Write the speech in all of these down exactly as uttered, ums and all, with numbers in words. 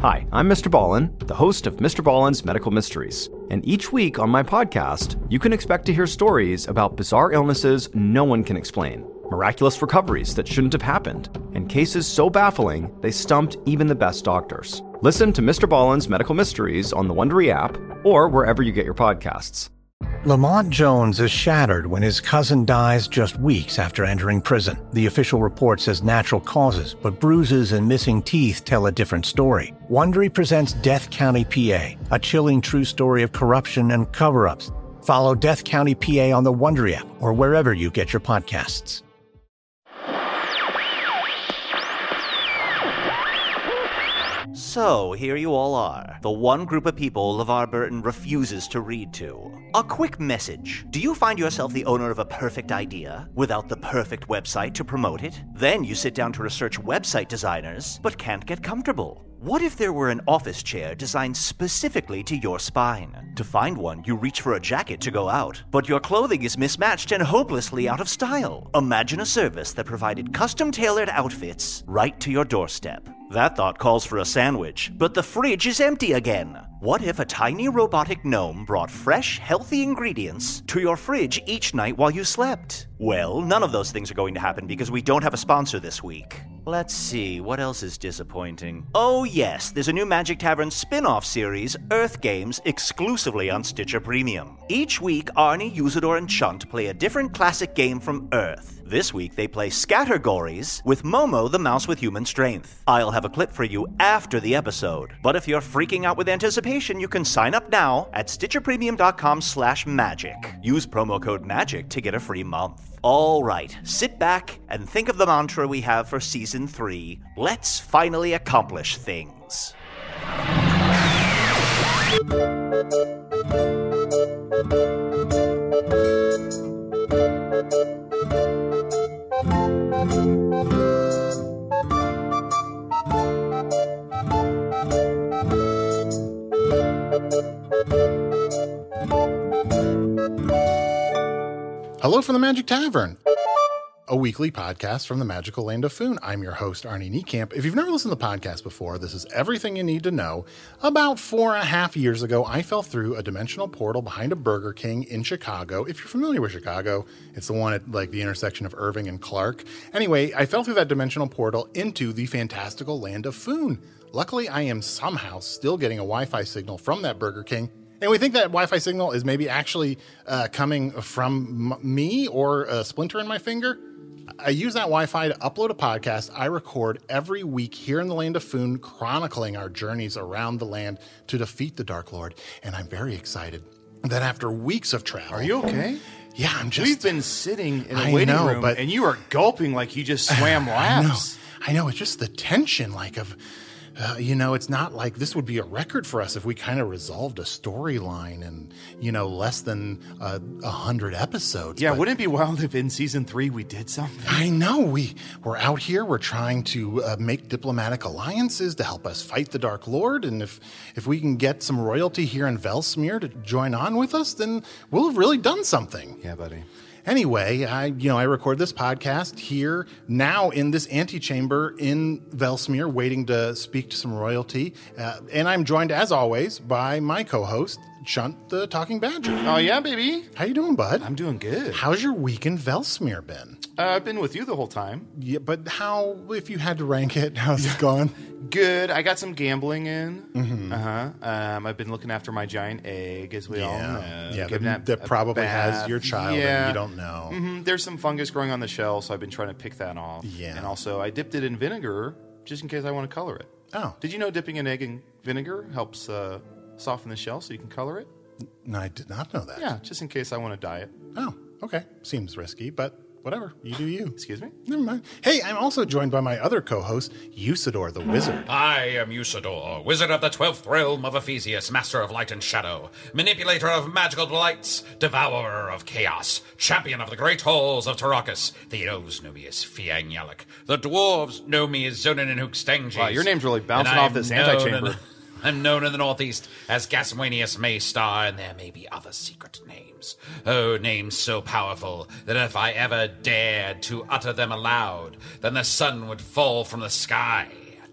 Hi, I'm Mister Ballin, the host of Mister Ballin's Medical Mysteries. And each week on my podcast, you can expect to hear stories about bizarre illnesses no one can explain, miraculous recoveries that shouldn't have happened, and cases so baffling they stumped even the best doctors. Listen to Mister Ballin's Medical Mysteries on the Wondery app or wherever you get your podcasts. Lamont Jones is shattered when his cousin dies just weeks after entering prison. The official report says natural causes, but bruises and missing teeth tell a different story. Wondery presents Death County, P A, a chilling true story of corruption and cover-ups. Follow Death County, P A on the Wondery app or wherever you get your podcasts. So, here you all are. The one group of people LeVar Burton refuses to read to. A quick message. Do you find yourself the owner of a perfect idea without the perfect website to promote it? Then you sit down to research website designers, but can't get comfortable. What if there were an office chair designed specifically to your spine? To find one, you reach for a jacket to go out, but your clothing is mismatched and hopelessly out of style. Imagine a service that provided custom-tailored outfits right to your doorstep. That thought calls for a sandwich, but the fridge is empty again. What if a tiny robotic gnome brought fresh, healthy ingredients to your fridge each night while you slept? Well, none of those things are going to happen because we don't have a sponsor this week. Let's see, what else is disappointing? Oh yes, there's a new Magic Tavern spin-off series, Earth Games, exclusively on Stitcher Premium. Each week, Arnie, Usador, and Chunt play a different classic game from Earth. This week, they play Scattergories with Momo, the mouse with human strength. I'll have a clip for you after the episode. But if you're freaking out with anticipation, you can sign up now at stitcherpremium.com slash magic. Use promo code MAGIC to get a free month. All right, sit back and think of the mantra we have for Season three. Let's finally accomplish things. Hello from the Magic Tavern, a weekly podcast from the magical land of Foon. I'm your host, Arnie Niekamp. If you've never listened to the podcast before, this is everything you need to know. About four and a half years ago, I fell through a dimensional portal behind a Burger King in Chicago. If you're familiar with Chicago, it's the one at like the intersection of Irving and Clark. Anyway, I fell through that dimensional portal into the fantastical land of Foon. Luckily, I am somehow still getting a Wi-Fi signal from that Burger King. And we think that Wi-Fi signal is maybe actually uh, coming from m- me or a splinter in my finger. I use that Wi-Fi to upload a podcast I record every week here in the land of Foon, chronicling our journeys around the land to defeat the Dark Lord. And I'm very excited that after weeks of travel... Are you okay? Yeah, I'm just... We've been sitting in a I waiting know, room, but, and you are gulping like you just swam laps. I know. I know. It's just the tension, like, of... Uh, you know, it's not like this would be a record for us if we kind of resolved a storyline in, you know, less than a uh, hundred episodes. Yeah, but wouldn't it be wild if in season three we did something? I know. We, we're out here. We're trying to uh, make diplomatic alliances to help us fight the Dark Lord. And if, if we can get some royalty here in Velsmere to join on with us, then we'll have really done something. Yeah, buddy. Anyway, I you know I record this podcast here now in this antechamber in Velsmere, waiting to speak to some royalty, uh, and I'm joined as always by my co-host Chunt the Talking Badger. Oh yeah, baby. How you doing, bud? I'm doing good. How's your week in Velsmere been? Uh, I've been with you the whole time. Yeah, but how? If you had to rank it, how's it gone? Good. I got some gambling in. Mm-hmm. Uh huh. Um, I've been looking after my giant egg, as we yeah. all know. Yeah, Giving that, that a probably bath. has your child, yeah. and you don't know. Mm-hmm. There's some fungus growing on the shell, so I've been trying to pick that off. Yeah. And also, I dipped it in vinegar just in case I want to color it. Oh. Did you know dipping an egg in vinegar helps uh, soften the shell so you can color it? No, I did not know that. Yeah, just in case I want to dye it. Oh, okay. Seems risky, but whatever. You do you. Excuse me? Never mind. Hey, I'm also joined by my other co-host, Usador the Wizard. I am Usador, wizard of the twelfth realm of Ephesius, master of light and shadow, manipulator of magical delights, devourer of chaos, champion of the great halls of Tarakas. The elves know me as Fiangyalak. The dwarves know me as Zonin and Hookstanges. Wow, your name's really bouncing And off I'm this known antechamber. in- I'm known in the Northeast as Gaswanius Maystar, and there may be other secret names. Oh, names so powerful that if I ever dared to utter them aloud, then the sun would fall from the sky.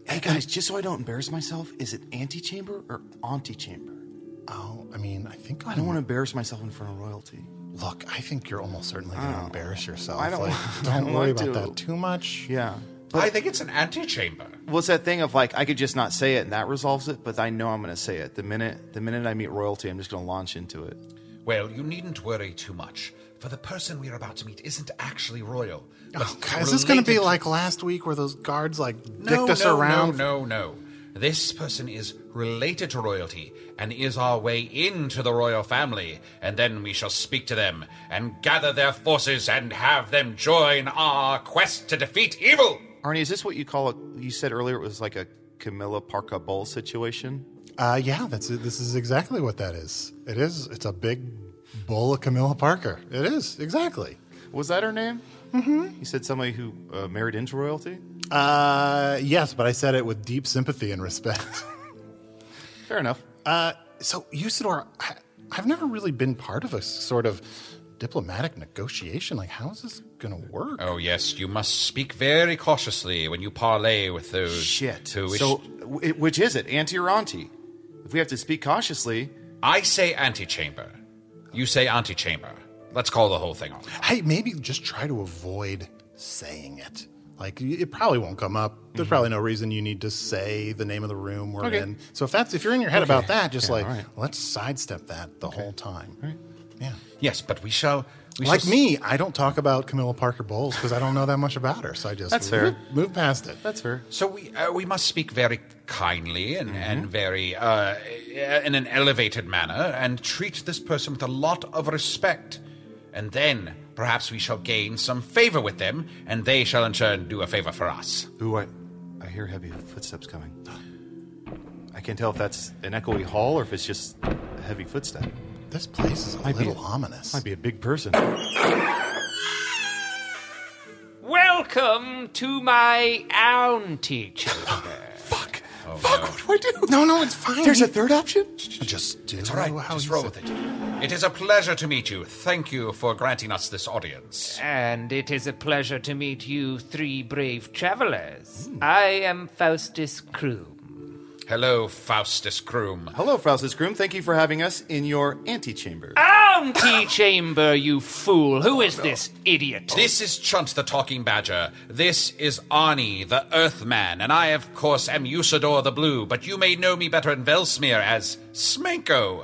Hey, guys, just so I don't embarrass myself, is it antechamber or antechamber? Oh, I mean, I think I don't want to embarrass myself in front of royalty. Look, I think you're almost certainly going to embarrass yourself. I don't like, want- don't I don't worry want about to. that too much. Yeah. I think it's an antechamber. Well, it's that thing of like I could just not say it and that resolves it, but I know I'm going to say it. The minute the minute I meet royalty, I'm just going to launch into it. Well, you needn't worry too much, for the person we are about to meet isn't actually royal. but Oh, God, is this going to be related like last week where those guards like No, dicked us no, around? no, no, no. This person is related to royalty and is our way into the royal family, and then we shall speak to them and gather their forces and have them join our quest to defeat evil. Arnie, is this what you call it? You said earlier it was like a Camilla Parker Bowl situation. Uh, yeah, that's it. This is exactly what that is. It is. It's a big bowl of Camilla Parker. It is exactly. Was that her name? Mm-hmm. You said somebody who uh, married into royalty. Uh, yes, but I said it with deep sympathy and respect. Fair enough. Uh, so Usador, I, I've never really been part of a sort of diplomatic negotiation. Like, how is this going to work? Oh, yes, you must speak very cautiously when you parley with those Shit. who wish... So, w- which is it, auntie or auntie? If we have to speak cautiously, I say antechamber. You say antechamber. Let's call the whole thing off. Hey, maybe just try to avoid saying it. Like, it probably won't come up. There's probably no reason you need to say the name of the room we're Okay. in. So if that's if you're in your head about that, just Yeah, like all right. let's sidestep that the whole time. Right. Yeah. Yes, but we shall... We Like shall me, I don't talk about Camilla Parker Bowles because I don't know that much about her. So I just That's move, fair. move past it. that's fair. So we uh, we must speak very kindly and, and very uh, in an elevated manner and treat this person with a lot of respect. And then perhaps we shall gain some favor with them, and they shall in turn do a favor for us. Ooh, I, I hear heavy footsteps coming. I can't tell if that's an echoey hall or if it's just a heavy footstep. This place is a Might be little a- ominous. Might be a big person. Welcome to my antechamber. Fuck. Fuck, what do I do? No, no, it's fine. There's a third option? Just do It's all right, how just you roll said. with it. It is a pleasure to meet you. Thank you for granting us this audience. And it is a pleasure to meet you three brave travelers. I am Faustus Kroom. Hello, Faustus Kroom. Hello, Faustus Groom. Thank you for having us in your antechamber. Antechamber, you fool. Who is this idiot? This is Chunt the Talking Badger. This is Arnie the Earthman. And I, of course, am Usador the Blue, but you may know me better in Velsmere as Smenko.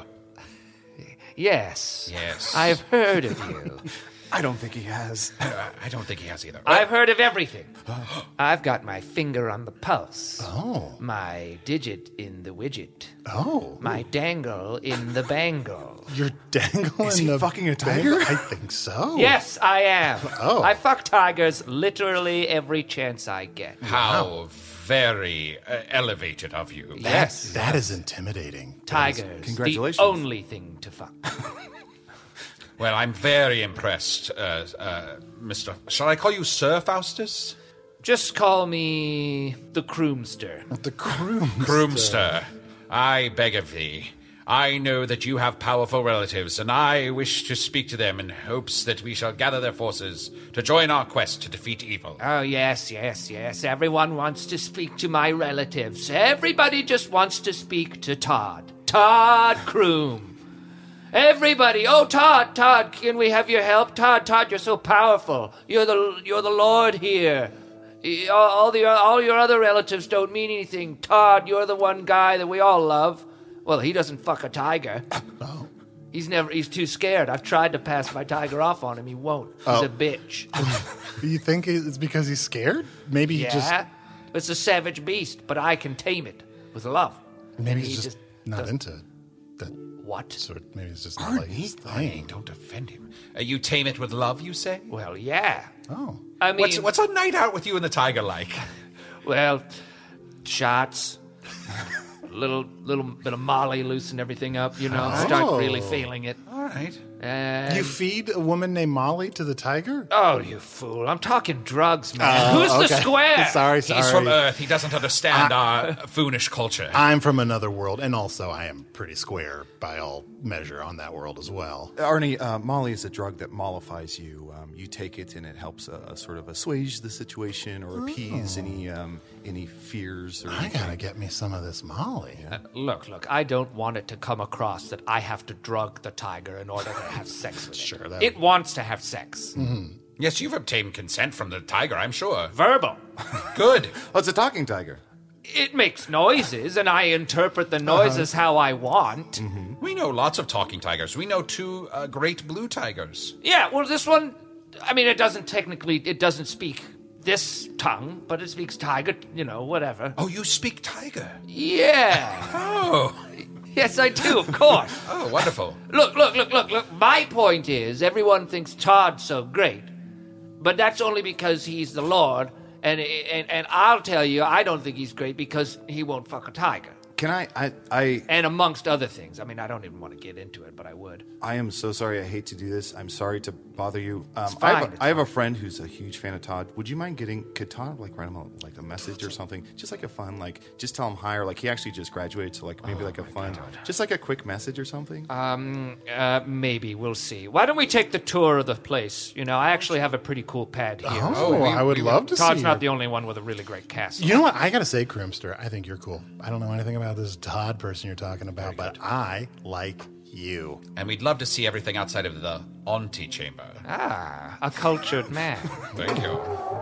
Yes. Yes. I've heard of you. I don't think he has. Uh, I don't think he has either. I've heard of everything. I've got my finger on the pulse. Oh. My digit in the widget. Oh. My dangle in the bangle. You're dangling Is he the fucking a bangle? tiger? I think so. Yes, I am. Oh. I fuck tigers literally every chance I get. How very uh, elevated of you. Yes. That is intimidating. Tigers. Congratulations. The only thing to fuck. Well, I'm very impressed, uh, uh, Mister Shall I call you Sir Faustus? Just call me the Croomster. The crew. Groomster, I beg of thee. I know that you have powerful relatives, and I wish to speak to them in hopes that we shall gather their forces to join our quest to defeat evil. Oh, yes, yes, yes. Everyone wants to speak to my relatives. Everybody just wants to speak to Todd. Todd Kroom. Everybody, oh Todd, Todd, can we have your help? Todd, Todd, you're so powerful. You're the you're the Lord here. Y- All, all the all your other relatives don't mean anything. Todd, you're the one guy that we all love. Well, he doesn't fuck a tiger. Oh. He's never. He's too scared. I've tried to pass my tiger off on him. He won't. He's a bitch. You think it's because he's scared? Maybe he Yeah, just it's a savage beast, but I can tame it with love. maybe And he's he just, not doesn't- into that What? sort. Maybe it's just not like his Arnie, thing. don't offend him. Uh, you tame it with love, you say? Well, yeah. Oh. I mean, What's, what's a night out with you and the tiger like? well, shots, little little bit of Molly, loosen everything up. You know, start Oh. really feeling it, All right. And You feed a woman named Molly to the tiger? oh, you fool! I'm talking drugs, man. Who's the okay. square? Sorry, sorry. He's from Earth. He doesn't understand our Foonish culture. I'm from another world, and also I am pretty square by all measure on that world as well. Arnie, uh, Molly is a drug that mollifies you. Um, you take it, and it helps uh, sort of assuage the situation or appease any um, any fears. Or I gotta get me some of this Molly. Uh, look, look. I don't want it to come across that I have to drug the tiger in order to have sex with it. Sure, that It wants to have sex. Mm-hmm. Yes, you've obtained consent from the tiger, I'm sure. Verbal. Good. Oh, it's a talking tiger. It makes noises, and I interpret the noises how I want. We know lots of talking tigers. We know two uh, great blue tigers. Yeah, well, this one, I mean, it doesn't technically, it doesn't speak this tongue, but it speaks tiger, you know, whatever. Oh, you speak tiger. Yeah. Oh. Yes, I do, of course. Oh, wonderful. Look, look, look, look, look. My point is, everyone thinks Todd's so great, but that's only because he's the Lord, and and and I'll tell you, I don't think he's great because he won't fuck a tiger. Can I, I, I, And amongst other things. I mean, I don't even want to get into it, but I would. I am so sorry. I hate to do this. I'm sorry to bother you. Um, It's I have, fine, a, it's I have a fine. friend who's a huge fan of Todd. Would you mind getting? Could Todd like write him a, like a message or something? Just like a fun, like just tell him hi, or like he actually just graduated, so like maybe Oh like a fun, just like a quick message or something. Um, uh, maybe. We'll see. Why don't we take the tour of the place? You know, I actually have a pretty cool pad here. Oh, I would love to Todd's see not your- the only one with a really great castle. You know what? I gotta say, Crimster, I think you're cool. I don't know anything about this Todd person you're talking about, but I like you. And we'd love to see everything outside of the antechamber. Ah, a cultured man. Thank you.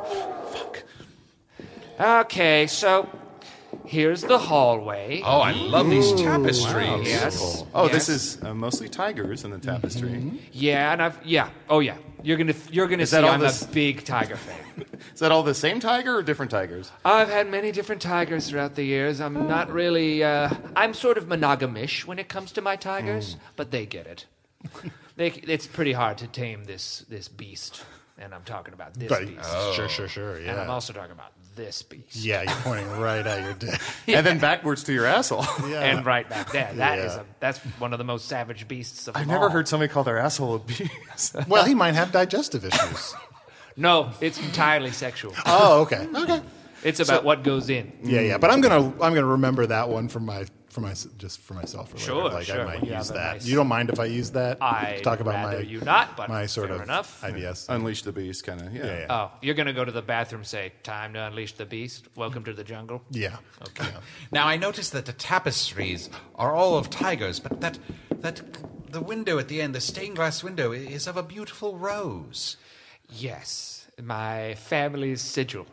Okay, so here's the hallway. Oh, I love these tapestries. Yes. Oh, yes. this is uh, mostly tigers in the tapestry. Yeah, and I've yeah. Oh yeah. You're gonna you're gonna see that all I'm this- a big tiger fan. Is that all the same tiger or different tigers? I've had many different tigers throughout the years. I'm not really. Uh, I'm sort of monogamish when it comes to my tigers, but they get it. They, it's pretty hard to tame this this beast, and I'm talking about this But- beast. Sure, sure, sure. And I'm Yeah. also talking about this beast. Yeah, you're pointing right at your dick. And then backwards to your asshole. Yeah. And right back there. That is Yeah. a that's one of the most savage beasts of I've them never all. heard somebody call their asshole a beast. Well, he might have digestive issues. No, it's entirely sexual. Oh, okay. Okay. It's about what goes in. Yeah, yeah. But I'm gonna I'm gonna remember that one for my for my just for myself. Or Sure, whatever. Like sure, I might when you use have a that. nice- You don't mind if I use that? I'd To talk about rather my you not, but my sort fair of enough. ideas. Unleash the beast, kind of. Yeah. Yeah, yeah. Oh, you're gonna go to the bathroom, say, "Time to unleash the beast. Welcome to the jungle." Yeah. Okay. Now, I noticed that the tapestries are all of tigers, but that that the window at the end, the stained glass window, is of a beautiful rose. Yes, my family's sigil.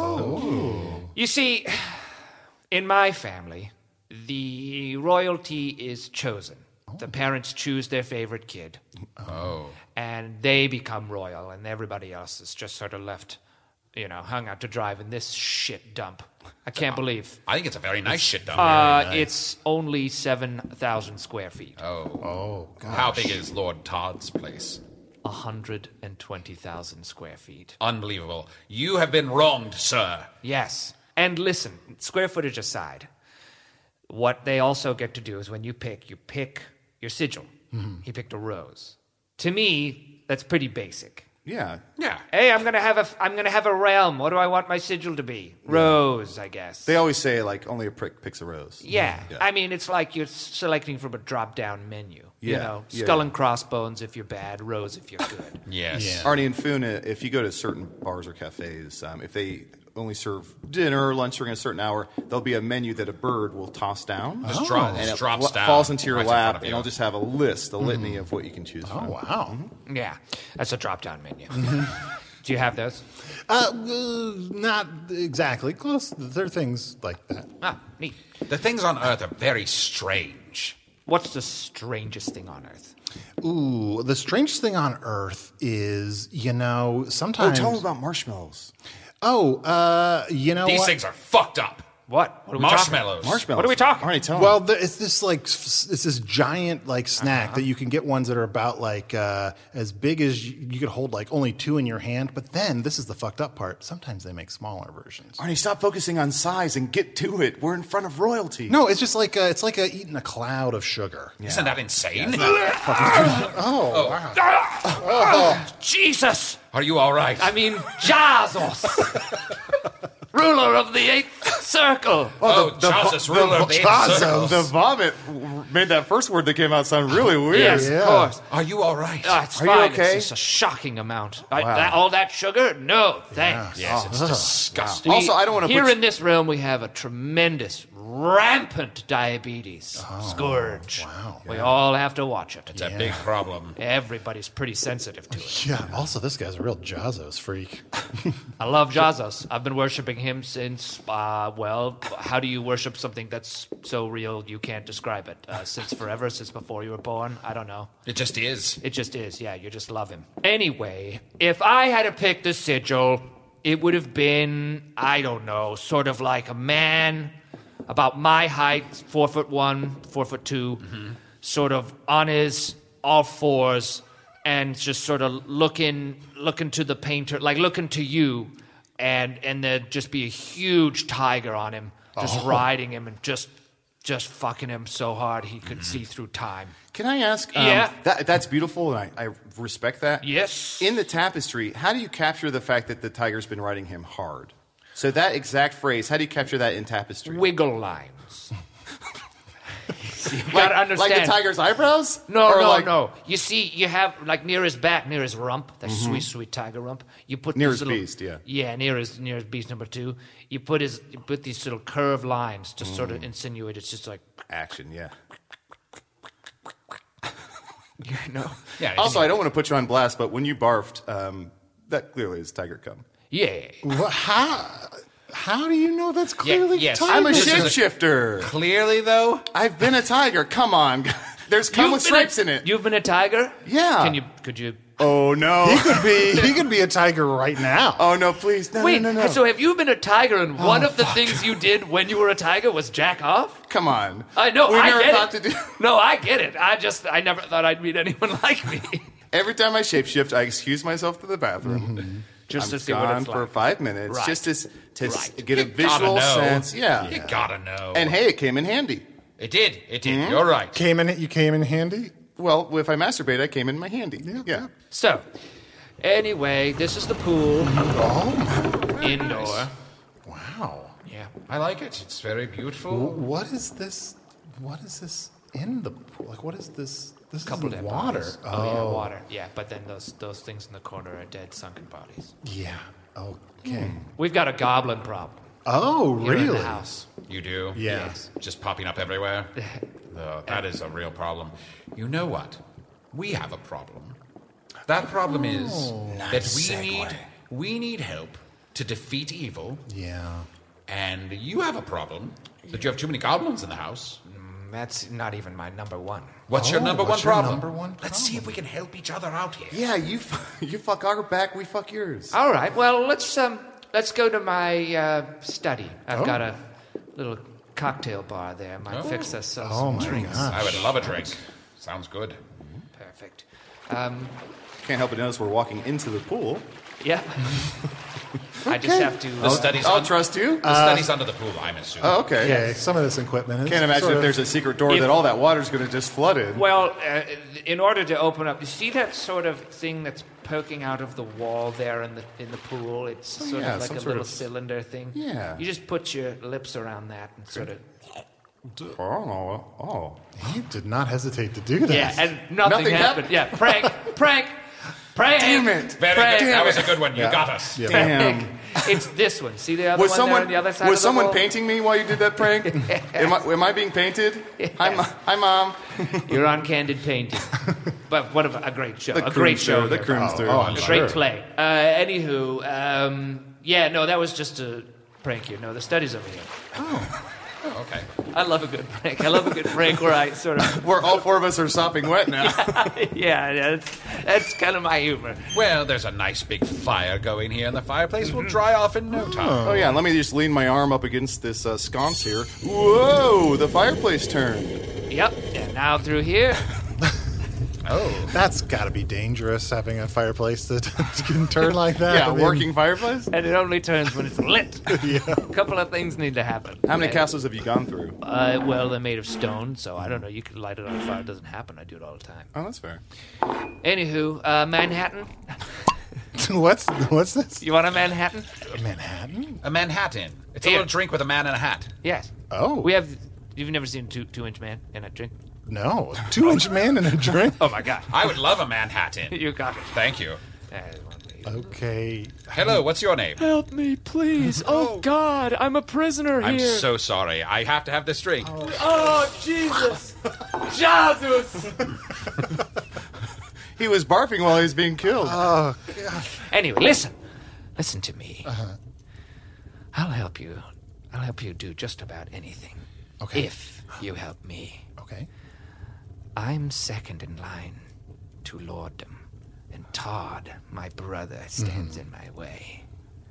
Oh. You see, in my family, the royalty is chosen. The parents choose their favorite kid. Oh. And they become royal, and everybody else is just sort of left, you know, hung out to dry in this shit dump. I can't believe. I think it's a very nice shit dump. Uh, It's only seven thousand square feet. oh. Oh, How big is Lord Todd's place? one hundred twenty thousand square feet. Unbelievable. You have been wronged, sir. Yes. And listen, square footage aside, what they also get to do is when you pick, you pick your sigil. He picked a rose. To me, that's pretty basic. Yeah. Yeah. Hey, I'm gonna have a I'm gonna have a realm. What do I want my sigil to be? Rose, I guess. They always say, like, only a prick picks a rose. yeah. Yeah. I mean, it's like you're selecting from a drop-down menu. You Yeah. know, Yeah, skull yeah. and crossbones if you're bad, rose if you're good. Yes. Yeah. Arnie and Foon, uh, if you go to certain bars or cafes, um, if they only serve dinner or lunch during a certain hour, there'll be a menu that a bird will toss down. Just, dro- And just it drops fl- down. falls into your right in front lap, of and you. it'll just have a list, a litany of what you can choose Oh, from. wow. Yeah, that's a drop-down menu. Do you have those? Uh, uh, not exactly. Close. There are things like that. Ah, neat. The things on Earth are very strange. What's the strangest thing on Earth? Ooh, the strangest thing on Earth is, you know, Oh, sometimes. tell them about marshmallows. Oh, uh, you know These what? things are fucked up. What? What are we Marshmallows. talking? Marshmallows. What are we talking? Arnie, tell Well, the, it's this like f- it's this giant like snack Uh-huh. that you can get ones that are about like uh, as big as you, you could hold like only two in your hand. But then this is the fucked up part. Sometimes they make smaller versions. Arnie, stop focusing on size and get to it. We're in front of royalty. No, it's just like uh it's like a, eating a cloud of sugar. Isn't that insane? Oh, wow. Jesus! Are you all right? I mean, Jazos! Ruler of the Eighth Circle! oh, Jesus, ruler of the eighth circles. The vomit made that first word that came out sound really weird. Yes, Yeah. of course. Are you all right? Oh, it's Are you fine. okay? It's just a shocking amount. I, that, all that sugar? No, thanks. yes, it's disgusting. We- Also, I don't wanna Here put- in this room, we have a tremendous, rampant diabetes scourge. wow. We all have to watch it. It's a big problem. Everybody's pretty sensitive to it. Yeah. Also, this guy's a real Jazos freak. I love Jazos. I've been worshiping him since, uh, well, how do you worship something that's so real you can't describe it? Uh, since forever, since before you were born? I don't know. It just is. It just is, yeah, you just love him. Anyway, if I had to pick the sigil, it would have been, I don't know, sort of like a man about my height, four foot one, four foot two, Mm-hmm. sort of on his all fours and just sort of looking looking to the painter, like looking to you, and and there'd just be a huge tiger on him, just riding him and just just fucking him so hard he could see through time. Can I ask? Um, Yeah. That, that's beautiful, and I, I respect that. Yes. In the tapestry, how do you capture the fact that the tiger's been riding him hard? So that exact phrase, how do you capture that in tapestry? Wiggle lines. You like, gotta understand. like the tiger's eyebrows? No, Or no, like- no. You see, you have like near his back, near his rump, that sweet, sweet tiger rump. You put Near these his little, beast, yeah. yeah, near his near his beast number two. You put his, you put these little curved lines to sort Mm. of insinuate it's just like, Action, yeah. you know, Yeah. Also, I don't want to put you on blast, but when you barfed, um, that clearly is tiger cum. yeah. What, how? How do you know that's clearly yes. tiger? I'm a This is a- shapeshifter. Clearly, though, I've been a tiger. Come on. There's cum You've with been a- stripes in it. You've been a tiger? Yeah. Can you? Could you? Oh, no. He could be. He could be a tiger right now. Oh, no, please. No, Wait. no, no, no. So have you been a tiger? And one Oh, of the things you did when you were a tiger was jack off? Come on. I know. We I never get thought it. to do. No, I get it. I just, I never thought I'd meet anyone like me. Every time I shapeshift, I excuse myself to the bathroom. Just I'm to see gone what it's for like. five minutes, Right. just to, s- to s- Right. get a You gotta visual know. sense. Yeah. you gotta know. And hey, it came in handy. it did. It did. Hmm? You're right. Came in. You came in handy. Well, if I masturbate, I came in my handy. Yeah. So, anyway, this is the pool. Oh, Indoor. wow. Yeah. I like it. It's very beautiful. What is this? What is this in the pool? Like, what is this? This Couple is dead water. bodies. Oh, yeah, water. Yeah, but then those those things in the corner are dead, sunken bodies. Yeah. Okay. We've got a goblin problem Oh, here in really? the house. You do? Yeah. Yes. Just popping up everywhere? No, that is a real problem. You know what? We have a problem. That problem is that we need we need help to defeat evil, Yeah. and you have a problem that you have too many goblins in the house. That's not even my number one. What's your Oh, number what's one your problem? number one Let's see if we can help each other out here. Yeah, you f- you fuck our back, we fuck yours. All right. Well, let's um let's go to my uh, study. I've Oh. got a little cocktail bar there. Might Oh. fix us uh, Oh some my drinks. God. I would love a drink. Sounds good. Perfect. Um, Can't help but notice we're walking into the pool. yeah. I just have to. The study's I'll un- trust you. the study's under the pool, I'm assuming. oh, okay. Yeah. Some of this equipment. Is Can't imagine sort if of- there's a secret door If- that all that water's going to just flood in. Well, uh, in order to open up, you see that sort of thing that's poking out of the wall there in the in the pool. It's sort Oh, yeah, of like some a sort little of- cylinder thing. Yeah. You just put your lips around that and sort of. Oh, oh. He did not hesitate to do that. Yeah, and nothing, Nothing happened. Yeah, prank, prank, prank. Damn it. Very Prank. good. That was a good one. You got us. Yeah. Damn. It's this one. See the other Was one someone there on the other side was of the someone wall? painting me while you did that prank? am, I, am I being painted? Hi, Mo- hi, mom. You're on Candid Painting. But what a, a great show. The a great Croonster, show. The here. Croonster. Oh, I'm A sure. great play. Uh, anywho, um, yeah, no, that was just to prank you. No, the study's over here. Oh, okay. I love a good prank. I love a good prank where I sort of... Where all four of us are sopping wet now. yeah, yeah, that's, that's kind of my humor. Well, there's a nice big fire going here, and the fireplace will dry off in no time. Oh, yeah, let me just lean my arm up against this uh, sconce here. Whoa, the fireplace turned. Yep, and now through here. Oh. That's got to be dangerous, having a fireplace that can turn like that. Yeah, I a mean, working fireplace? And it only turns when it's lit. Yeah. A couple of things need to happen. How many Uh, castles have you gone through? Uh, well, they're made of stone, so I don't know. You could light it on fire. It doesn't happen. I do it all the time. Oh, that's fair. Anywho, uh, Manhattan. what's what's this? You want a Manhattan? Manhattan? A Manhattan. It's a Here. little drink with a man in a hat. Yes. Oh. We have. You've never seen a two two inch man in a drink? No. Two inch man in a drink? Oh my God. I would love a Manhattan. You got it. Thank you. Uh, Okay. Hello, what's your name? Help me, please. Oh God, I'm a prisoner I'm here. so sorry. I have to have this drink. Oh Jesus, Jesus. He was barfing while he was being killed. Oh, God. Anyway, listen, listen to me. Uh-huh. I'll help you. I'll help you do just about anything. Okay. If you help me. Okay. I'm second in line to lorddom, and Todd, my brother, stands Mm-hmm. in my way.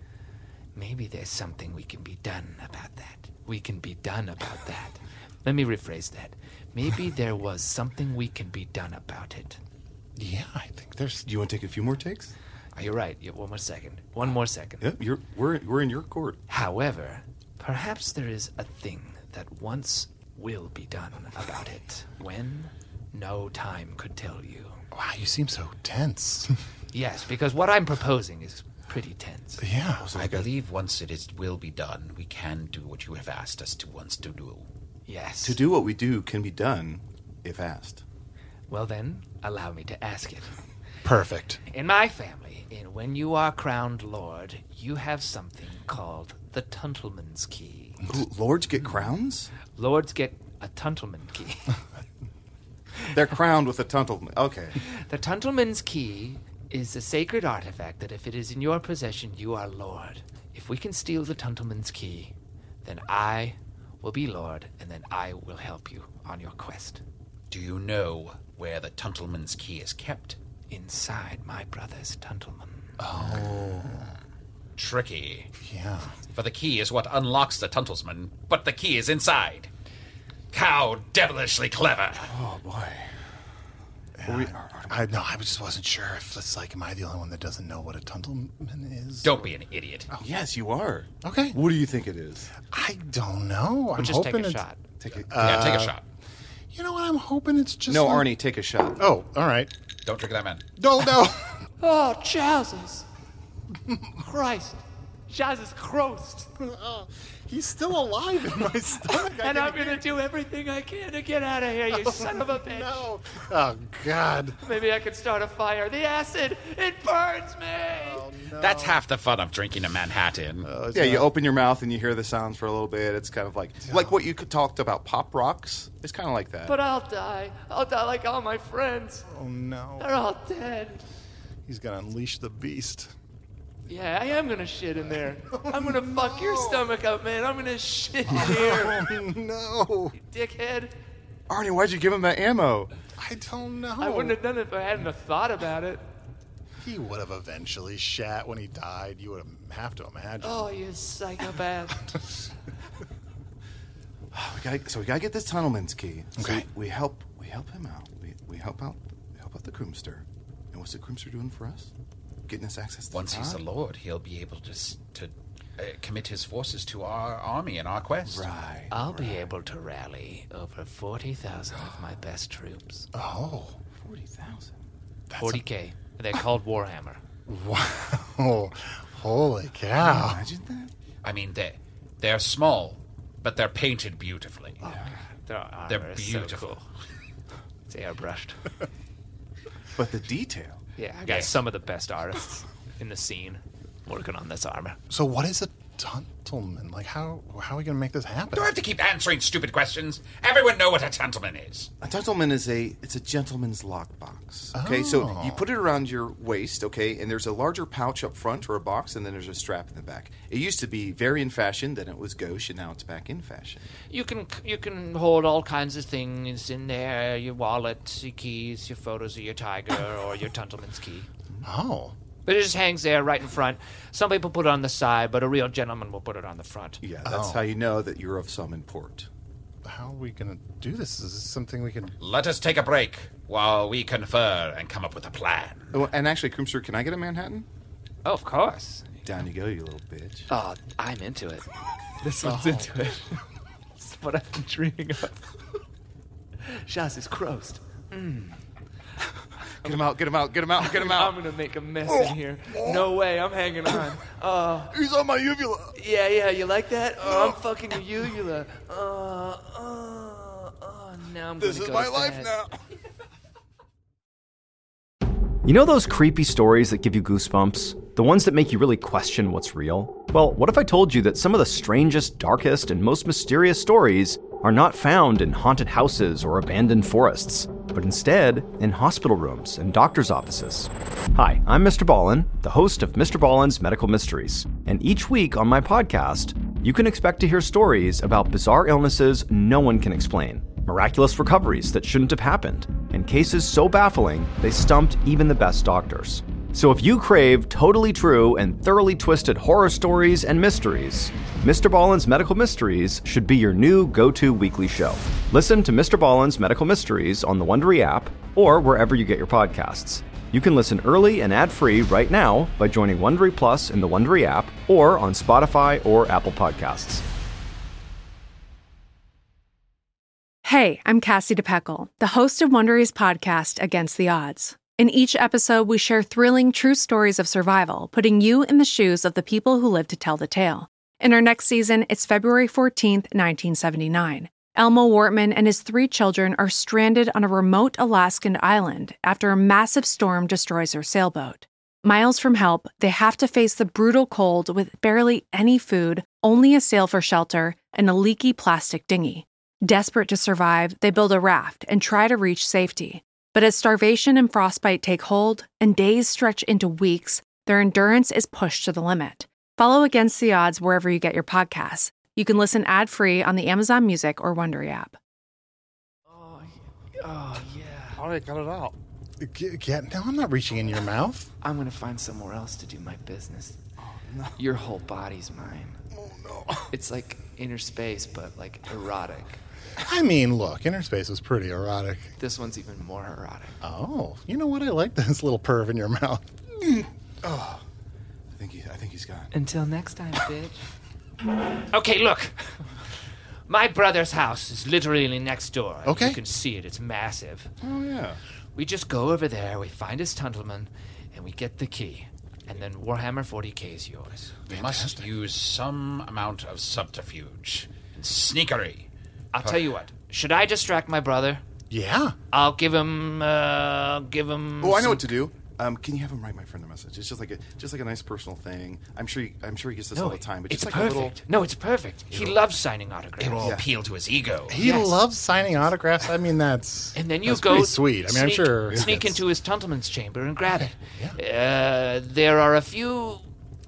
Maybe there's something we can be done about that. We can be done about that. Let me rephrase that. Maybe there was something we can be done about it. Yeah, I think there's... Do you want to take a few more takes? Oh, you're right. Yeah, one more second. One more second. Yep, you're, we're, we're in your court. However, perhaps there is a thing that once will be done about it. When? No time could tell you. Wow, you seem so tense. Yes, because what I'm proposing is pretty tense. Yeah. I believe once it is will be done, we can do what you have asked us to once to do. Yes. To do what we do can be done if asked. Well then, allow me to ask it. Perfect. In my family, in when you are crowned lord, you have something called the Tuntleman's Key. Ooh, lords get crowns? Lords get a Tuntleman Key. They're crowned with a tuntle. Okay. The Tuntleman's Key is a sacred artifact that if it is in your possession, you are lord. If we can steal the Tuntleman's Key, then I will be lord, and then I will help you on your quest. Do you know where the Tuntleman's Key is kept? Inside my brother's Tuntleman. Oh. Tricky. Yeah. For the key is what unlocks the Tuntlesman, but the key is inside. How devilishly clever. Oh, boy. Yeah, I, I, no, I just wasn't sure if it's like, am I the only one that doesn't know what a Tuntleman is? Don't be an idiot. Oh, yes, you are. Okay. What do you think it is? I don't know. I'm But just take hoping a it's, shot. Take a, yeah, take a shot. You know what? I'm hoping it's just. no, like- Arnie, take a shot. Oh, all right. Don't drink that, man. No, no. Oh, Jesus. Christ. Jesus Christ. He's still alive in my stomach. I And I'm can- going to do everything I can to get out of here, you son of a bitch. No. Oh, God. Maybe I could start a fire. The acid, it burns me. Oh, no. That's half the fun of drinking a Manhattan. Oh, Yeah, it's you not- open your mouth and you hear the sounds for a little bit. It's kind of like like what you could talked about pop rocks. It's kind of like that. But I'll die. I'll die like all my friends. Oh, no. They're all dead. He's going to unleash the beast. Yeah, I am going to shit in there. I'm going to fuck your stomach up, man. I'm going to shit in here. Oh, no. Dickhead. Arnie, why'd you give him that ammo? I don't know. I wouldn't have done it if I hadn't have thought about it. He would have eventually shat when he died. You would have to imagine. Oh, you psychopath. We gotta, so we gotta get this Tunnelman's Key. So Okay. we help we help him out. We, we help out we help out the Croomster. And what's the Croomster doing for us? Getting us access to Once he's the Todd? Lord, he'll be able to s- to uh, commit his forces to our army and our quest. Right. I'll be able to rally over forty thousand of my best troops. Oh. Forty thousand. forty K. They're called Warhammer. Wow. Holy cow. Imagine that. I mean, they they're small, but they're painted beautifully. Their armor They're is so beautiful. cool. It's airbrushed. But the detail. Yeah, I got Yeah. some of the best artists in the scene working on this armor. So what is a Tuntleman? Like, how how are we going to make this happen? Do I have to keep answering stupid questions? Everyone know what a gentleman is. A gentleman is a it's a gentleman's lockbox. Okay, oh. So you put it around your waist, okay, and there's a larger pouch up front or a box, and then there's a strap in the back. It used to be very in fashion, then it was gauche, and now it's back in fashion. You can you can hold all kinds of things in there: your wallet, your keys, your photos of your tiger, or your gentleman's key. Oh. But it just hangs there right in front. Some people put it on the side, but a real gentleman will put it on the front. Yeah, that's oh. how you know that you're of some import. How are we going to do this? Is this something we can... Let us take a break while we confer and come up with a plan. Oh, and actually, Croomster, can I get a Manhattan? Oh, of course. Down you go, you little bitch. Oh, I'm into it. This one's oh. into it. It's what I've been dreaming of. Shaz is crossed. Mm. Get him out, get him out, get him out, get him out. I'm going to make a mess in here. No way, I'm hanging on. Uh, He's on my uvula. Yeah, yeah, you like that? Oh, I'm fucking your uvula. Uh, uh, uh, now I'm This is go my to life bed. now. You know those creepy stories that give you goosebumps? The ones that make you really question what's real? Well, what if I told you that some of the strangest, darkest, and most mysterious stories are not found in haunted houses or abandoned forests, but instead in hospital rooms and doctors' offices? Hi, I'm Mister Ballin, the host of Mister Ballin's Medical Mysteries, and each week on my podcast, you can expect to hear stories about bizarre illnesses no one can explain, miraculous recoveries that shouldn't have happened, and cases so baffling they stumped even the best doctors. So if you crave totally true and thoroughly twisted horror stories and mysteries, Mister Ballin's Medical Mysteries should be your new go-to weekly show. Listen to Mister Ballin's Medical Mysteries on the Wondery app or wherever you get your podcasts. You can listen early and ad-free right now by joining Wondery Plus in the Wondery app or on Spotify or Apple Podcasts. Hey, I'm Cassie DePeckle, the host of Wondery's podcast, Against the Odds. In each episode, we share thrilling true stories of survival, putting you in the shoes of the people who live to tell the tale. In our next season, it's February fourteenth, nineteen seventy-nine. Elmo Wortman and his three children are stranded on a remote Alaskan island after a massive storm destroys their sailboat. Miles from help, they have to face the brutal cold with barely any food, only a sail for shelter, and a leaky plastic dinghy. Desperate to survive, they build a raft and try to reach safety. But as starvation and frostbite take hold, and days stretch into weeks, their endurance is pushed to the limit. Follow Against the Odds wherever you get your podcasts. You can listen ad-free on the Amazon Music or Wondery app. Oh, oh yeah. All right, got it out. Get, get, no, I'm not reaching in your mouth. I'm going to find somewhere else to do my business. Oh, no. Your whole body's mine. Oh, no. It's like inner space, but like erotic. I mean, look, Inner Space was pretty erotic. This one's even more erotic. Oh, you know what? I like this little perv in your mouth. Oh, I think he, I think he's gone. Until next time, bitch. Okay, look. My brother's house is literally next door. Okay. You can see it. It's massive. Oh, yeah. We just go over there, we find his Tuntleman, and we get the key. And then Warhammer forty K is yours. We must use some amount of subterfuge and sneakery. I'll tell you what. Should I distract my brother? Yeah. I'll give him, uh, give him... Oh, I know some... what to do. Um, can you have him write my friend a message? It's just like a, just like a nice personal thing. I'm sure, he, I'm sure he gets this no, all the time. But it's just like perfect. a little... No, it's perfect. He loves signing autographs. It will Yeah. appeal to his ego. He Yes. loves signing autographs. I mean, that's And then you that's go pretty sweet. I mean, I'm sneak- sure sneak that's- into his Tuntleman's chamber and grab it. Yeah. Uh, there are a few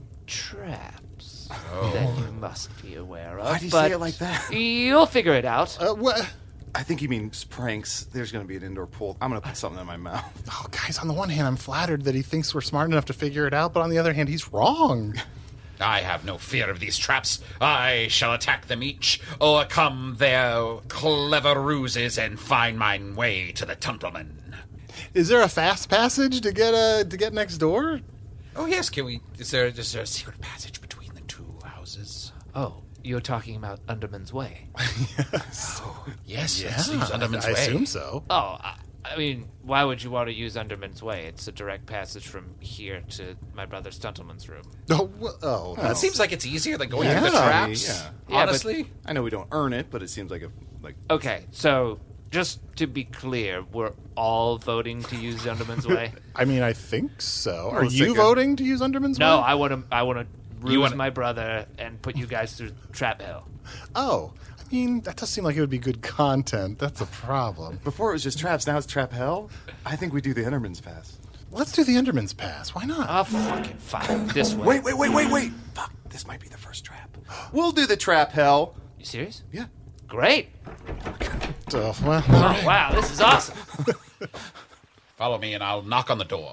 traps Oh. that you must be aware of. Why do you but say it like that? You'll figure it out. Uh, what? I think you mean pranks. There's going to be an indoor pool. I'm going to put something in my mouth. Oh, guys, on the one hand, I'm flattered that he thinks we're smart enough to figure it out, but on the other hand, he's wrong. I have no fear of these traps. I shall attack them each, overcome their clever ruses, and find my way to the Tuntleman. Is there a fast passage to get uh, to get next door? Oh, yes, can we... Is there, is there a secret passage between the two houses? Oh, you're talking about Underman's Way. Yes. Oh, yes, Yeah, let's use Underman's I Way. assume so. Oh, I, I mean, why would you want to use Underman's Way? It's a direct passage from here to my brother Stuntleman's room. Oh, well, oh, That seems like it's easier than going Yeah. through the traps. Yeah. Yeah, but- Honestly. I know we don't earn it, but it seems like a like. Okay, so just to be clear, we're all voting to use Underman's Way? I mean, I think so. Are let's you take a- voting to use Underman's No, Way? I want to. I want to ruse You wanna- my brother and put you guys through trap hell. Oh, I mean, that does seem like it would be good content. That's a problem. Before it was just traps, now it's trap hell. I think we do the Enderman's Pass. Let's do the Enderman's Pass. Why not? Oh, fucking fine. This way. Wait, wait, wait, wait, wait. Fuck, this might be the first trap. We'll do the trap hell. You serious? Yeah. Great. Oh, well, Oh, wow, this is awesome. Follow me and I'll knock on the door.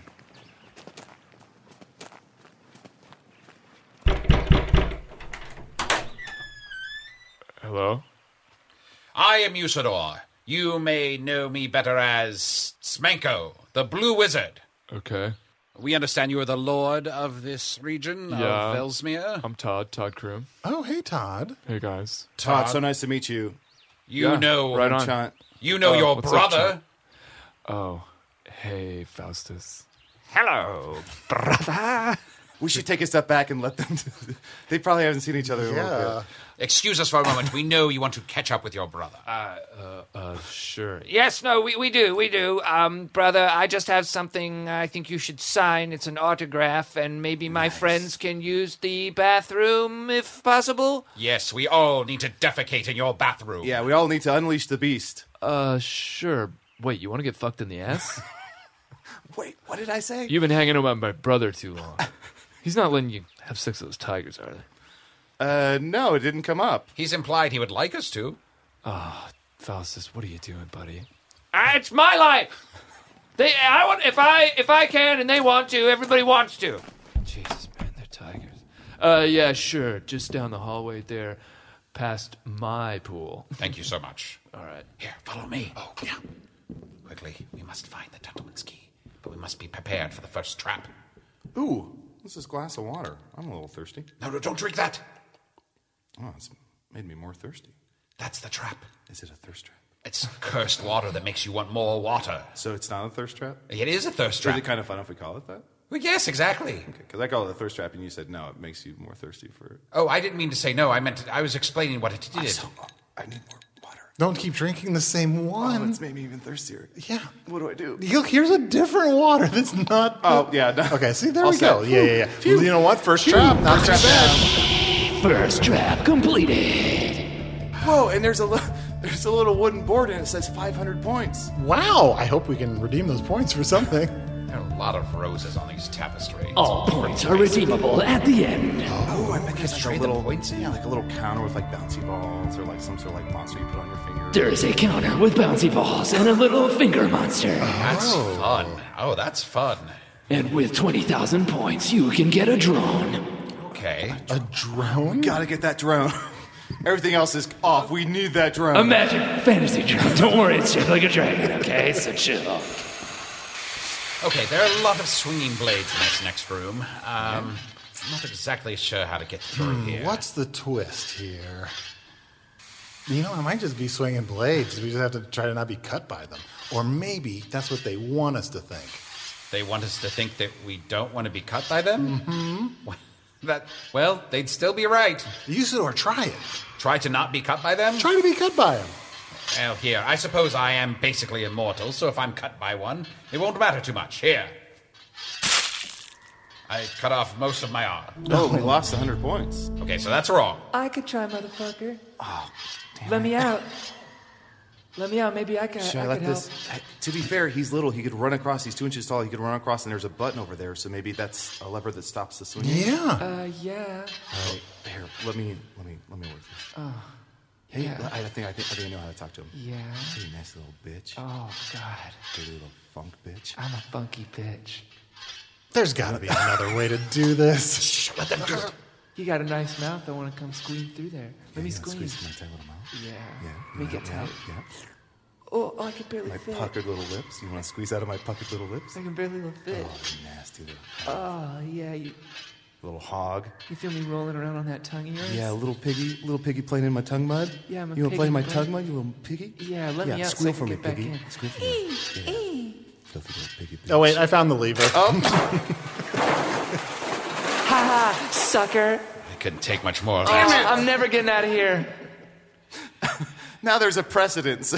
Hello? I am Usador. You may know me better as Smanko, the Blue Wizard. Okay. We understand you are the lord of this region Yeah. of Velsmere. I'm Todd, Todd Kroom. oh, hey, Todd. Hey, guys. Todd, so nice to meet you. You Yeah, know, right on. Chant. you know Oh, your what's up, brother. Chant? Oh, hey, Faustus. Hello, brother. We should take a step back and let them... They probably haven't seen each other in a little Yeah. bit. Excuse us for a moment. We know you want to catch up with your brother. Uh, sure. Yes, no, we, we do, we do. Um, brother, I just have something I think you should sign. It's an autograph, and maybe my friends can use the bathroom if possible. Yes, we all need to defecate in your bathroom. Yeah, we all need to unleash the beast. Uh, sure. Wait, you want to get fucked in the ass? Wait, what did I say? You've been hanging around my brother too long. He's not letting you have sex with those tigers, are they? Uh, no, it didn't come up. He's implied he would like us to. Ah, Faustus, what are you doing, buddy? Uh, it's my life. They, I want, if I, if I can, and they want to. Everybody wants to. Jesus, man, they're tigers. Uh, yeah, sure. Just down the hallway there, past my pool. Thank you so much. All right. Here, follow me. Oh, yeah. Quickly, we must find the gentleman's key. But we must be prepared for the first trap. Ooh, this is a glass of water. I'm a little thirsty. No, no, don't drink that. Oh, it's made me more thirsty. That's the trap. Is it a thirst trap? It's cursed water that makes you want more water. So it's not a thirst trap? It is a thirst Is trap. it kind of fun if we call it that? Well, yes, exactly. Because I call it a thirst trap, and you said no, it makes you more thirsty for it. Oh, I didn't mean to say no. I meant to, I was explaining what it did. So, I need more water. Don't keep drinking the same Oh, one. it's made me even thirstier. yeah. What do I do? Look, here's a different water that's not. Oh, yeah. No. Okay, see, there All we go. set. Yeah, yeah, yeah. You know what? First trap, not too bad. First trap completed. Whoa, and there's a li- there's a little wooden board, and it says five hundred points. Wow, I hope we can redeem those points for something. There are a lot of roses on these tapestries. All points are redeemable at the end. Oh, I bet there's like trade a the little points in? Yeah, like a little counter with like bouncy balls, or like some sort of like monster you put on your finger. There is a counter with bouncy balls and a little finger monster. That's fun. Oh, that's fun. And with twenty thousand points, you can get a drone. Okay. A drone? Gotta get that drone. Everything else is off. We need that drone. A magic fantasy drone. Don't worry, it's shaped like a dragon, okay? So chill. Okay, there are a lot of swinging blades in this next room. Um, I'm not exactly sure how to get through here. What's the twist here? You know, it might just be swinging blades. We just have to try to not be cut by them. Or maybe that's what they want us to think. They want us to think that we don't want to be cut by them? Mm-hmm. That, well, they'd still be right. Use it or try it. Try to not be cut by them? Try to be cut by them. Well, here, I suppose I am basically immortal, so if I'm cut by one, it won't matter too much. Here. I cut off most of my arm. Oh, we lost one hundred points. Okay, so that's wrong. I could try, motherfucker. Oh, damn Let it. me out. Let me out. Maybe I can. Should I, I let could this? help. To be fair, he's little. He could run across. He's two inches tall. He could run across, and there's a button over there. So maybe that's a lever that stops the swinging. Yeah. Uh, yeah. All right, here. Let me. Let me. Let me work this. Oh. Hey, yeah. I think I think I think I know how to talk to him. Yeah. Hey, nice little bitch. Oh God. Dirty little funk bitch. I'm a funky bitch. There's got to be another way to do this. Shh, let them do it. You got a nice mouth. I want to come squeeze through there. Let Yeah, me yeah, squeeze. Squeeze my tight little mouth. Yeah. Yeah. Make yeah, it tight. Yeah. Oh, oh, I can barely My fit. puckered little lips. You want to squeeze out of my puckered little lips? I can barely fit. Oh, nasty little, Oh, yeah. You, little hog. you feel me rolling around on that tongue of yours? Yeah, little piggy, little piggy playing in my tongue mud. Yeah, I'm a You want to play piggy in my playing- tongue mud, you little piggy? Yeah, let yeah, me out so squeal I can for me, get back piggy. in. Squeal for me. Yeah. Filthy little piggy. Oh, wait, I found the lever. Ha ha, sucker. I couldn't take much more of Oh, that. I'm never getting out of here. Now there's a precedence.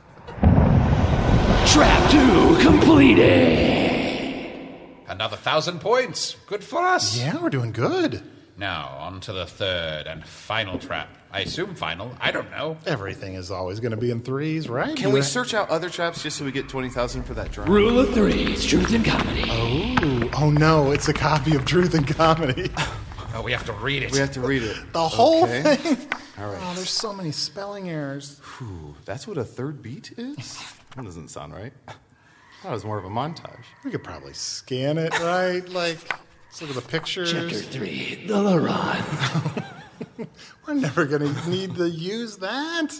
Trap two completed. Another thousand points. Good for us. Yeah, we're doing good. Now, on to the third and final trap. I assume final. I don't know. Everything is always going to be in threes, right? Can we search out other traps just so we get twenty thousand for that drum? Rule of threes, truth and comedy. Oh, oh no, it's a copy of Truth and Comedy. Oh, we have to read it. We have to read it. The whole Okay. thing? All right. Oh, there's so many spelling errors. Whew, that's what a third beat is? That doesn't sound right. That was more of a montage. We could probably scan it, right? Like, let's look at the pictures. Chapter three, the Laron. We're never going to need to use that.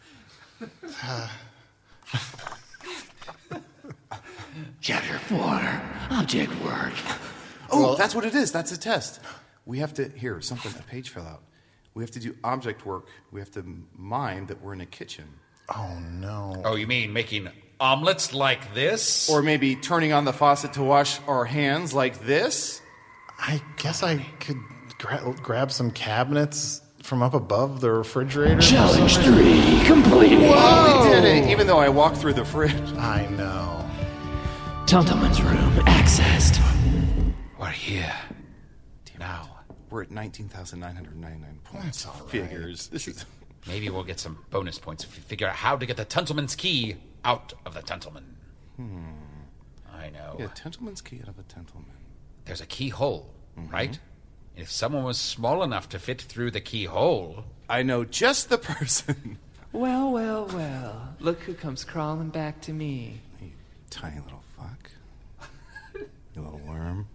Chapter four, object work. Oh, Well- that's what it is. That's a test. We have to, here, something, a page fell out. We have to do object work. We have to mind that we're in a kitchen. Oh, no. Oh, you mean making omelets like this? Or maybe turning on the faucet to wash our hands like this. I guess I could gra- grab some cabinets from up above the refrigerator. Challenge three, completed. Oh, we did it, even though I walked through the fridge. I know. Gentleman's room accessed. We're here. Now. We're at nineteen thousand nine hundred ninety-nine points. That's all right. Figures. This is... Maybe we'll get some bonus points if we figure out how to get the Gentleman's key out of the gentleman. Hmm. I know. Yeah, gentleman's key out of a gentleman. There's a keyhole, Mm-hmm. right? And if someone was small enough to fit through the keyhole... I know just the person. Well, well, well. Look who comes crawling back to me. You tiny little fuck. You little worm.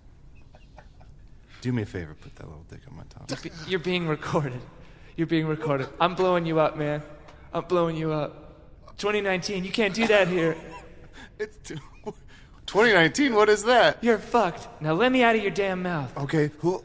Do me a favor, put that little dick on my tongue. Be- You're being recorded. You're being recorded. I'm blowing you up, man. I'm blowing you up. twenty nineteen, you can't do that here. It's too... twenty nineteen, what is that? You're fucked. Now let me out of your damn mouth. Okay, who...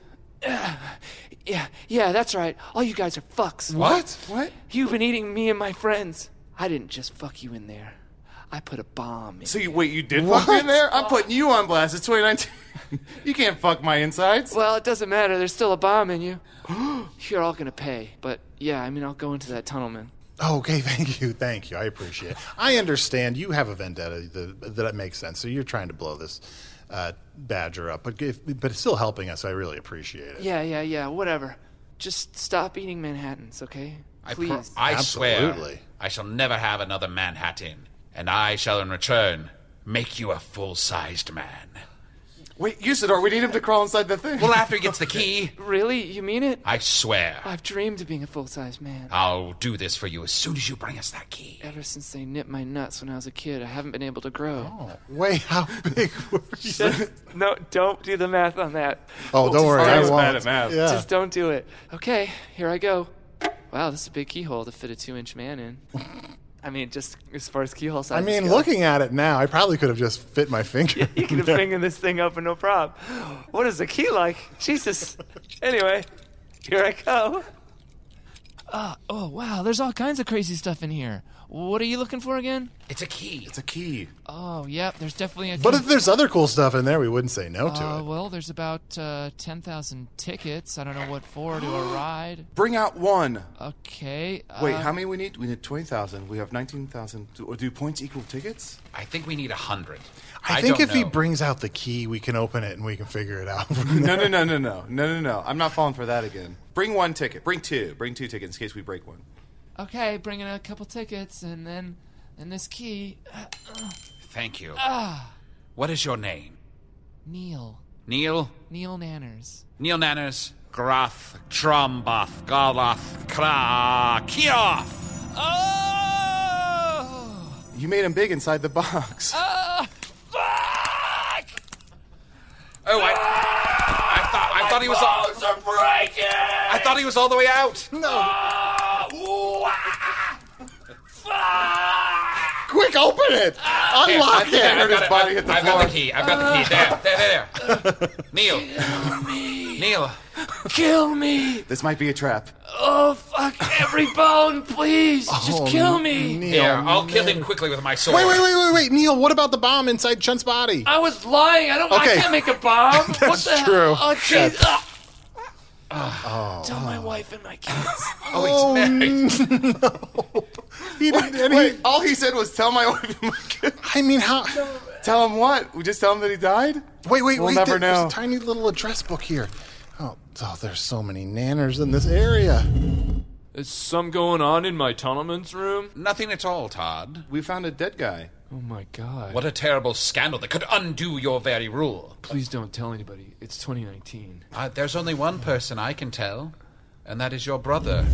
Yeah, yeah, that's right. All you guys are fucks. What? What? You've been eating me and my friends. I didn't just fuck you in there. I put a bomb in. So you wait, you did fuck me in there? I'm putting you on blast. It's twenty nineteen. You can't fuck my insides. Well, it doesn't matter. There's still a bomb in you. You're all gonna pay. But yeah, I mean, I'll go into that tunnel, man. Oh, okay, thank you, thank you. I appreciate it. I understand you have a vendetta that, that makes sense. So you're trying to blow this uh, badger up, but if, but it's still helping us. I really appreciate it. Yeah, yeah, yeah. Whatever. Just stop eating Manhattans, okay? I, pro- Please. I Absolutely. swear I shall never have another Manhattan, and I shall in return make you a full-sized man. Wait, Usador, we need him to crawl inside the thing. Well, after he gets the key, Really? You mean it? I swear I've dreamed of being a full-size man. I'll do this for you as soon as you bring us that key. Ever since they nipped my nuts when I was a kid, I haven't been able to grow. Oh, wait, how big were you? No, don't do the math on that. Oh, don't worry, I I was won't. bad at math. Yeah. Just don't do it. Okay, here I go. Wow, this is a big keyhole to fit a two-inch man in. I mean, just as far as keyhole size. I mean, looking at it now, I probably could have just fit my finger. You could have fingered this thing up and no problem. What is the key like? Jesus. Anyway, here I go. Uh, oh, wow, there's all kinds of crazy stuff in here. What are you looking for again? It's a key. It's a key. Oh, yep, there's definitely a key. But if there's other cool stuff in there, we wouldn't say no to Uh, it. well, there's about uh, ten thousand tickets. I don't know what for to a ride. Bring out one. Okay. Wait, uh, how many we need? We need twenty thousand. We have nineteen thousand. Do, or do points equal tickets? I think we need a hundred. I think don't if he know. brings out the key, we can open it and we can figure it out. No, no, no, no, no. No, no, no. I'm not falling for that again. Bring one ticket. Bring two. Bring two tickets in case we break one. Okay, bring in a couple tickets and then and this key. Uh, Thank you. ah, What is your name? Neil. Neil? Neil Nanners. Neil Nanners, Grath, Trombath, Galath, Kra, Kioff! Oh! You made him big inside the box. Ah! Fuck! Oh, I, I thought I thought he was all. Bones are breaking! I thought he was all the way out. No. Ah, ooh, ah, fuck! Quick, open it! Here, Unlock I think I it! got his it. body I've, hit the I've floor. got the key. I've got the key. There, there, there, there. Neil. Neil. Kill me! This might be a trap. Oh, fuck every bone, please! Just Oh, kill me! Neil, Here, I'll kill man. him quickly with my sword. Wait, wait, wait, wait, wait, Neil, what about the bomb inside Chunt's body? I was lying. I don't. I Okay. can't make a bomb. what That's the true. Hell? Oh, jeez. That's- Ah. Tell my wife and my kids. Oh, he's married. He didn't, and he- Wait, all he said was tell my wife and my kid. I mean, how? Tell him what? We just tell him that he died? Wait, wait, We'll wait. never there- There's know. a tiny little address book here. Oh, oh, there's so many nanners in this area. Is some going on in my Tunnelman's room? Nothing at all, Todd. We found a dead guy. Oh my god. What a terrible scandal that could undo your very rule. Please don't tell anybody. It's twenty nineteen. Uh, there's only one person I can tell, and that is your brother.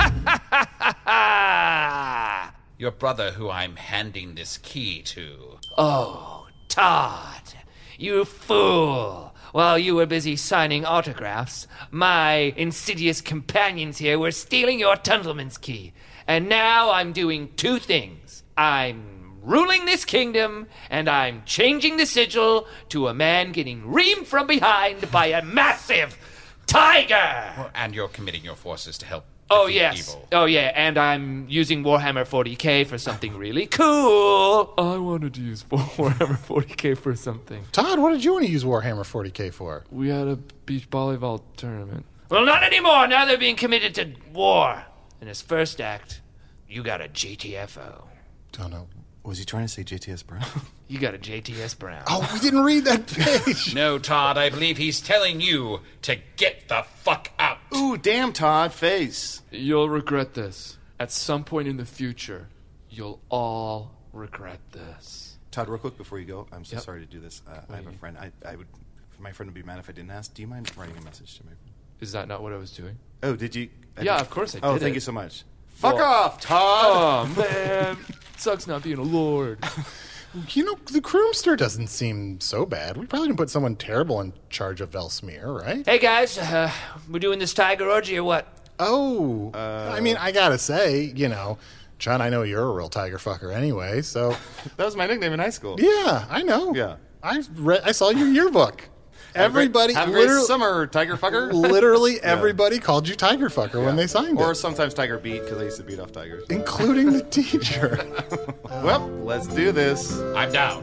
Your brother who I'm handing this key to. Oh, Todd, you fool. While you were busy signing autographs, my insidious companions here were stealing your Tunnelman's key. And now I'm doing two things. I'm ruling this kingdom, and I'm changing the sigil to a man getting reamed from behind by a massive tiger. And you're committing your forces to help Oh, defeat yes. evil. Oh, yeah, and I'm using Warhammer forty K for something really cool. I wanted to use Warhammer forty K for something. Todd, what did you want to use Warhammer forty K for? We had a beach volleyball tournament. Well, not anymore. Now they're being committed to war. In his first act, you got a J T F O. Don't know. Was he trying to say J T S Brown? You got a J T S Brown. Oh, we didn't read that page. No, Todd, I believe he's telling you to get the fuck out. Ooh, damn, Todd, face. You'll regret this. At some point in the future, you'll all regret this. Todd, real quick before you go, I'm so Yep. sorry to do this. Uh, I have a friend. I, I would, my friend would be mad if I didn't ask. Do you mind writing a message to my friend? Is that not what I was doing? Oh, did you? I Yeah, did- of course I Oh, did thank it. you so much. Fuck Well- off, Todd. Oh, man. Sucks not being a lord. You know, the Croomster doesn't seem so bad. We probably didn't put someone terrible in charge of Velsmere, right? Hey, guys, uh, we're doing this tiger orgy or what? Oh, I mean, I gotta say, you know, John, I know you're a real tiger fucker anyway, so. That was my nickname in high school. Yeah, I know. Yeah. I read, I saw your yearbook. Everybody, Have a great literally, summer, Tiger Fucker. literally everybody called you Tiger Fucker when they signed Or it, sometimes Tiger Beat, because I used to beat off tigers. including the teacher. Well, let's do this. I'm down.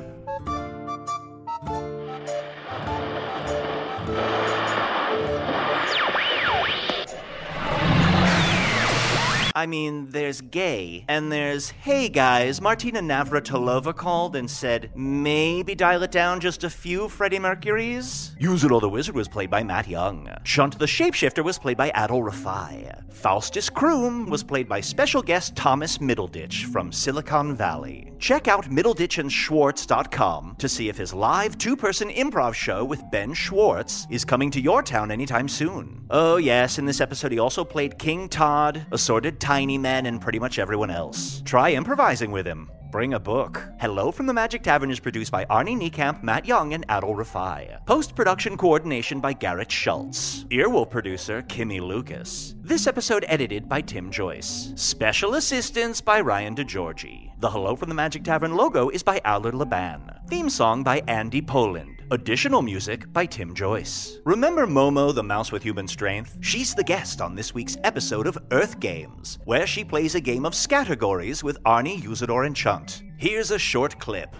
I mean, there's gay, and there's, hey guys, Martina Navratilova called and said, maybe dial it down just a few Freddie Mercurys? Usador the Wizard was played by Matt Young. Shunt the Shapeshifter was played by Adol Rafai. Faustus Kroom was played by special guest Thomas Middleditch from Silicon Valley. Check out middleditch and schwartz dot com to see if his live two-person improv show with Ben Schwartz is coming to your town anytime soon. Oh yes, in this episode he also played King Todd, Assorted Tiny Men, and pretty much everyone else. Try improvising with him. Bring a book. Hello from the Magic Tavern is produced by Arnie Niekamp, Matt Young, and Adol Rafai. Post-production coordination by Garrett Schultz. Earwolf producer Kimmy Lucas. This episode edited by Tim Joyce. Special assistance by Ryan DeGiorgi. The Hello from the Magic Tavern logo is by Aller Laban. Theme song by Andy Poland. Additional music by Tim Joyce. Remember Momo, the mouse with human strength? She's the guest on this week's episode of Earth Games, where she plays a game of Scattergories with Arnie, Usador, and Chunt. Here's a short clip.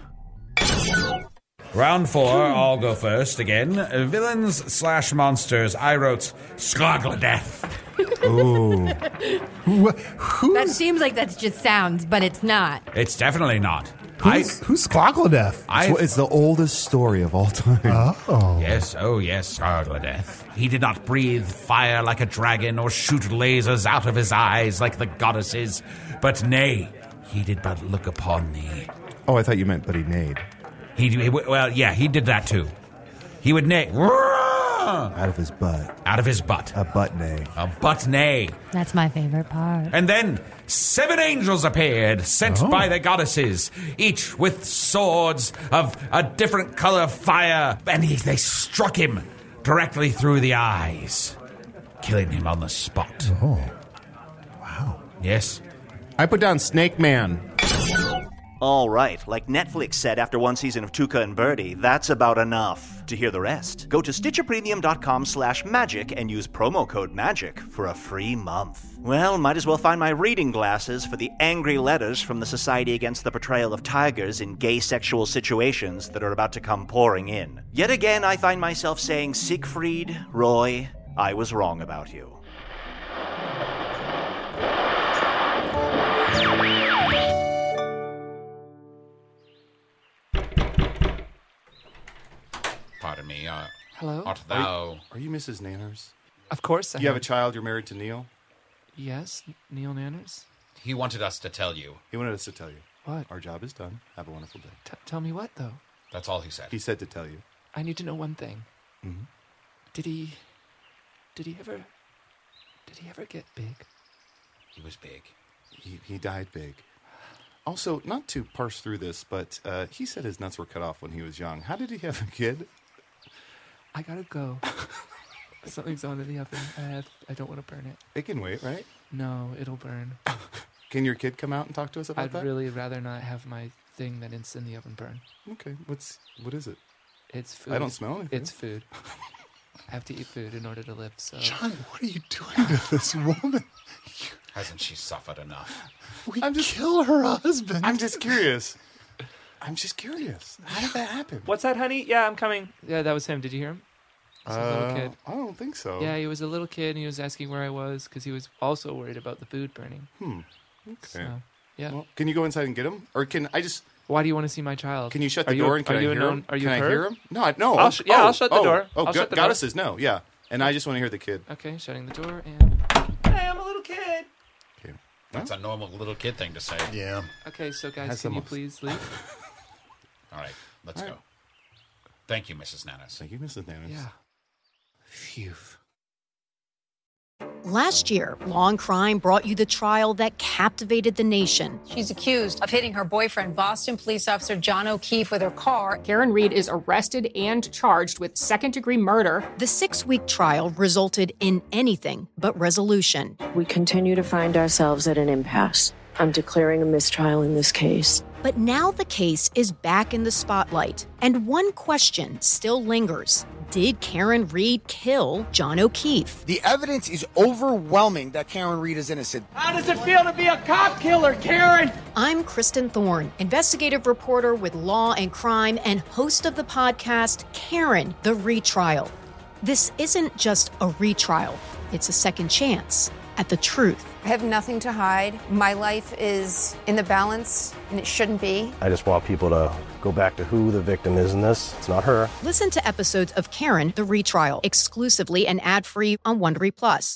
Round four, I'll go first again. Uh, villains slash monsters. I wrote Skogladeth. Ooh. That seems like that's just sounds, but it's not. It's definitely not. Who's, I, who's Skogladeth? I've- It's the oldest story of all time. Oh. Yes, oh yes, Skogladeth. He did not breathe fire like a dragon or shoot lasers out of his eyes like the goddesses, but nay, he did but look upon thee. Oh, I thought you meant that he neighed. He, he well, yeah, he did that too. He would neigh. Out of his butt. Out of his butt. A butt neigh. A butt neigh. That's my favorite part. And then seven angels appeared, sent Oh. by the goddesses, each with swords of a different color of fire, and he, they struck him directly through the eyes, killing him on the spot. Oh. Wow. Yes. I put down Snake Man. All right, like Netflix said after one season of Tuca and Birdie, that's about enough. To hear the rest, go to stitcherpremium.com slash magic and use promo code MAGIC for a free month. Well, might as well find my reading glasses for the angry letters from the Society Against the Portrayal of Tigers in Gay Sexual Situations that are about to come pouring in. Yet again, I find myself saying, Siegfried, Roy, I was wrong about you. Pardon me, uh, Hello? Art Are thou? you, are you Missus Nanners? Of course I You have a am. child. You're married to Neil. Yes, Neil Nanners. He wanted us to tell you. He wanted us to tell you. What? Our job is done. Have a wonderful day. T- tell me what, though? That's all he said. He said to tell you. I need to know one thing. Mm-hmm. Did he... Did he ever... Did he ever get big? He was big. He, he died big. Also, not to parse through this, but uh, he said his nuts were cut off when he was young. How did he have a kid? I gotta go. Something's on in the oven. I have. I don't want to burn it. It can wait, right? No, it'll burn. Can your kid come out and talk to us about I'd that? really rather not have my thing that is in the oven burn. Okay. What's what is it? It's food. I don't smell anything. It's food. I have to eat food in order to live. So, John, what are you doing to this woman? Hasn't she suffered enough? We I'm just kill her husband. I'm just curious. I'm just curious. How did that happen? What's that, honey? Yeah, I'm coming. Yeah, that was him. Did you hear him? He was a little Uh, kid. I don't think so. Yeah, he was a little kid, and he was asking where I was because he was also worried about the food burning. Hmm. Okay. So, yeah. Well, can you go inside and get him, or can I just? Why do you want to see my child? Can you shut the Are you- door and can are I you a hear known- him? are you can a I perv? hear him? No, I- no. I'll sh- yeah, oh, I'll shut the oh, door. Oh, I'll Go- shut the Gotta door. says no. Yeah, and I just want to hear the kid. Okay, shutting the door and. Hey, I'm a little kid. Okay. That's a normal little kid thing to say. Yeah. Okay, so guys, Has can the you most. please leave? All right, let's All go. right. Thank you, Missus Nanners. Thank you, Missus Nanners. Yeah. Phew. Last year, Law and Crime brought you the trial that captivated the nation. She's accused of hitting her boyfriend, Boston police officer John O'Keefe, with her car. Karen Reed is arrested and charged with second-degree murder. The six-week trial resulted in anything but resolution. We continue to find ourselves at an impasse. I'm declaring a mistrial in this case. But now the case is back in the spotlight, and one question still lingers. Did Karen Reed kill John O'Keefe? The evidence is overwhelming that Karen Reed is innocent. How does it feel to be a cop killer, Karen? I'm Kristen Thorne, investigative reporter with Law and Crime and host of the podcast Karen, the Retrial. This isn't just a retrial, it's a second chance at the truth. I have nothing to hide. My life is in the balance, and it shouldn't be. I just want people to go back to who the victim is in this. It's not her. Listen to episodes of Karen, the Retrial, exclusively and ad-free on Wondery Plus.